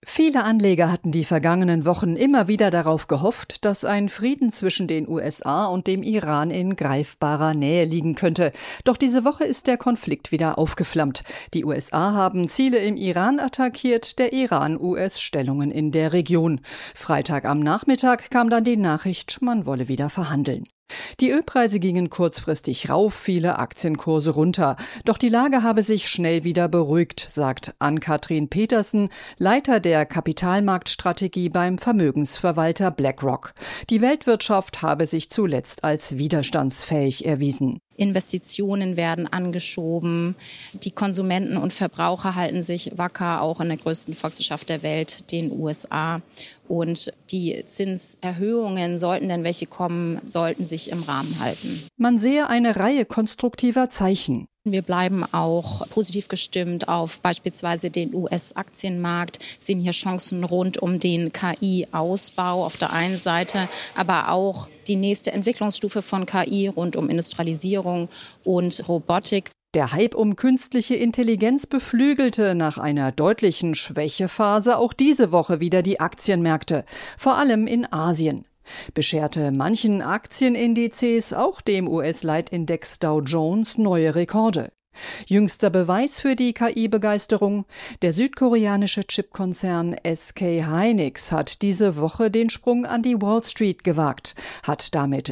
Viele Anleger hatten die vergangenen Wochen immer wieder darauf gehofft, dass ein Frieden zwischen den USA und dem Iran in greifbarer Nähe liegen könnte. Doch diese Woche ist der Konflikt wieder aufgeflammt. Die USA haben Ziele im Iran attackiert, der Iran US-Stellungen in der Region. Freitag am Nachmittag kam dann die Nachricht, man wolle wieder verhandeln. Die Ölpreise gingen kurzfristig rauf, viele Aktienkurse runter. Doch die Lage habe sich schnell wieder beruhigt, sagt Ann-Kathrin Petersen, Leiter der Kapitalmarktstrategie beim Vermögensverwalter BlackRock. Die Weltwirtschaft habe sich zuletzt als widerstandsfähig erwiesen. Investitionen werden angeschoben, die Konsumenten und Verbraucher halten sich wacker, auch in der größten Volkswirtschaft der Welt, den USA. Und die Zinserhöhungen, sollten denn welche kommen, sollten sich im Rahmen halten. Man sehe eine Reihe konstruktiver Zeichen. Wir bleiben auch positiv gestimmt auf beispielsweise den US-Aktienmarkt, sehen hier Chancen rund um den KI-Ausbau auf der einen Seite, aber auch die nächste Entwicklungsstufe von KI rund um Industrialisierung und Robotik. Der Hype um künstliche Intelligenz beflügelte nach einer deutlichen Schwächephase auch diese Woche wieder die Aktienmärkte, vor allem in Asien. Bescherte manchen Aktienindizes, auch dem US-Leitindex Dow Jones, neue Rekorde. Jüngster Beweis für die KI-Begeisterung: Der südkoreanische Chipkonzern SK Hynix hat diese Woche den Sprung an die Wall Street gewagt, hat damit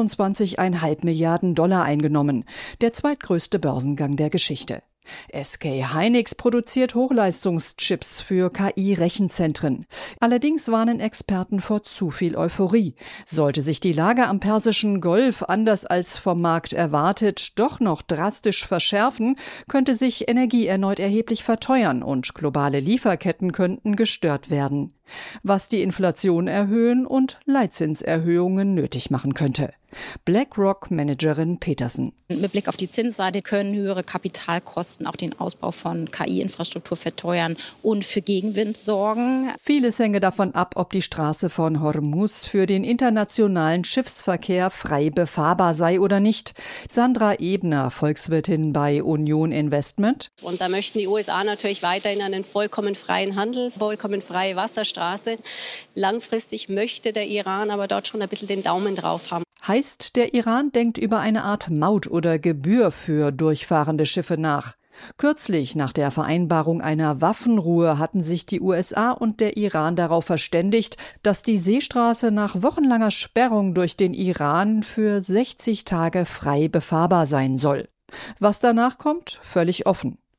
26,5 Milliarden Dollar eingenommen, der zweitgrößte Börsengang der Geschichte. SK Hynix produziert Hochleistungschips für KI-Rechenzentren. Allerdings warnen Experten vor zu viel Euphorie. Sollte sich die Lage am Persischen Golf, anders als vom Markt erwartet, doch noch drastisch verschärfen, könnte sich Energie erneut erheblich verteuern und globale Lieferketten könnten gestört werden, was die Inflation erhöhen und Leitzinserhöhungen nötig machen könnte. BlackRock-Managerin Petersen. Mit Blick auf die Zinsseite können höhere Kapitalkosten auch den Ausbau von KI-Infrastruktur verteuern und für Gegenwind sorgen. Vieles hänge davon ab, ob die Straße von Hormuz für den internationalen Schiffsverkehr frei befahrbar sei oder nicht. Sandra Ebner, Volkswirtin bei Union Investment. Und da möchten die USA natürlich weiterhin einen vollkommen freien Handel, vollkommen freie Wasserstraße. Langfristig möchte der Iran aber dort schon ein bisschen den Daumen drauf haben. Heißt, der Iran denkt über eine Art Maut oder Gebühr für durchfahrende Schiffe nach. Kürzlich, nach der Vereinbarung einer Waffenruhe, hatten sich die USA und der Iran darauf verständigt, dass die Seestraße nach wochenlanger Sperrung durch den Iran für 60 Tage frei befahrbar sein soll. Was danach kommt, völlig offen.